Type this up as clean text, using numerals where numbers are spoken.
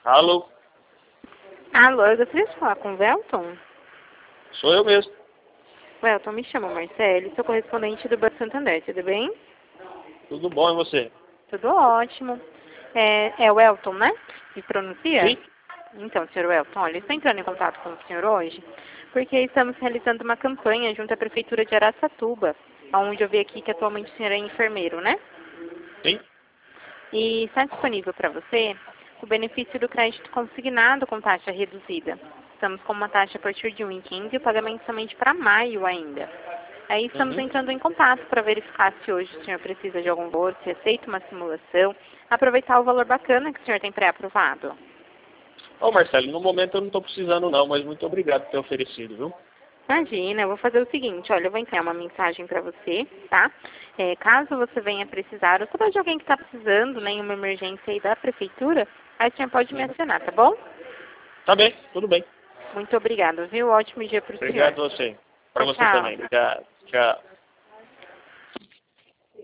Alô? Alô, eu gostaria de falar com o Welton. Sou eu mesmo. Welton, me chamo Marcele, sou correspondente do Banco Santander, tudo bem? Tudo bom e você? Tudo ótimo. É o Welton, né? Me pronuncia? Sim? Então, senhor Welton, olha, estou entrando em contato com o senhor hoje porque estamos realizando uma campanha junto à Prefeitura de Araçatuba, onde eu vi aqui que atualmente o senhor é enfermeiro, né? Sim? E está disponível para você o benefício do crédito consignado com taxa reduzida. Estamos com uma taxa a partir de 1,15 e o pagamento somente para maio ainda. Aí estamos entrando em contato para verificar se hoje o senhor precisa de algum valor, se aceita uma simulação, aproveitar o valor bacana que o senhor tem pré-aprovado. Ô Marcelo, no momento eu não estou precisando não, mas muito obrigado por ter oferecido, viu? Imagina, eu vou fazer o seguinte, olha, eu vou enviar uma mensagem para você, tá? Caso você venha precisar, ou souber de alguém que está precisando, né, em uma emergência aí da prefeitura, aí o senhor pode me acionar, tá bom? Tá bem, tudo bem. Muito obrigada, viu? Ótimo dia para o senhor. Obrigado a você. Para Tchau, você tchau. também. Obrigado. Tchau.